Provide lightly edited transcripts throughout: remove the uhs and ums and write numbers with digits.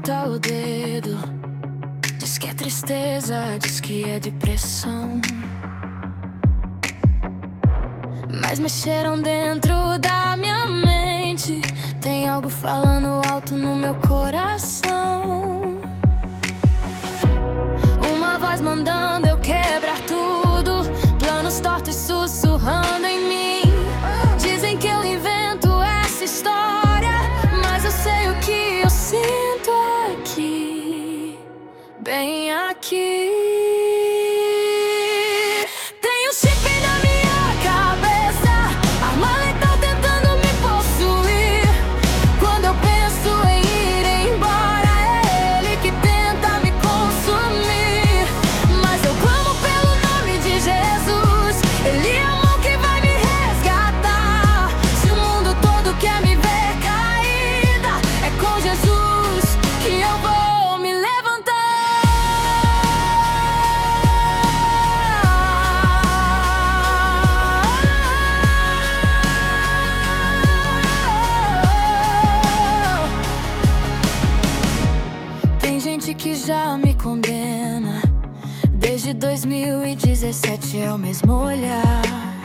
aponta o dedo, diz que é tristeza, diz que é depressão. Mas mexeram dentro da minha mente, tem algo falando alto no meu coração. Uma voz mandando eu quebrar tudo, planos tortos sussurrando em mim. Dizem que eu invento essa história, mas eu sei o que eu sinto aqui, bem aqui. Tem um chip na minha cabeça, arma letal tentando me possuir. Quando eu penso em ir embora, é ele que tenta me consumir. Mas eu clamo pelo nome de Jesus, ele é a mão que vai me resgatar. Se o mundo todo quer me ver caída, é com Jesus que eu vou me levantar. Tem gente que já me condena, desde 2017 é o mesmo olhar.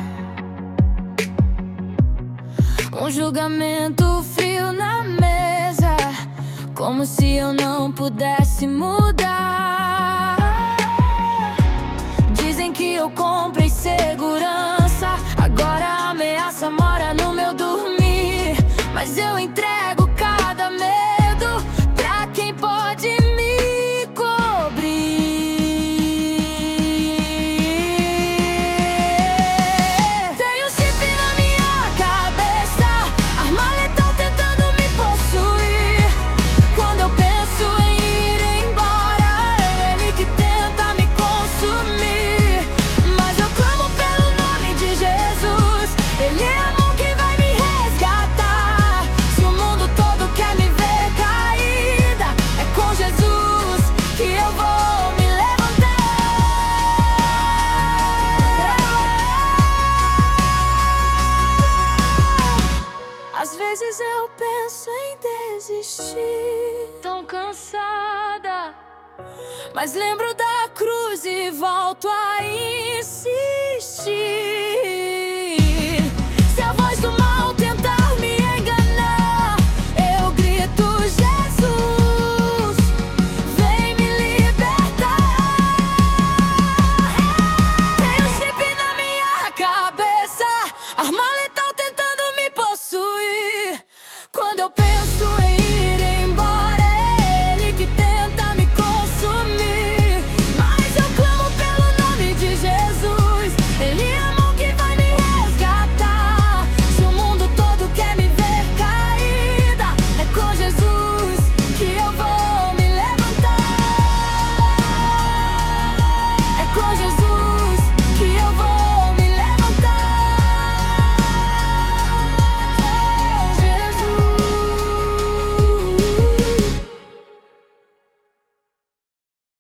Um julgamento frio na mesa, como se eu não pudesse mudar. Dizem que eu comprei segurança, agora a ameaça mora no meu dormir. Mas eu entrego cada medo pra quem pode me cobrir. Tem um chip na minha cabeça, arma letal tentando me possuir. Quando eu penso em ir embora, é ele que tenta me consumir. Mas eu clamo pelo nome de Jesus, ele é a mão que vai me resgatar. Se o mundo todo quer me ver caída, é com Jesus que eu vou me levantar. Às vezes eu penso em desistir, tão cansada, mas lembro da cruz e volto a insistir.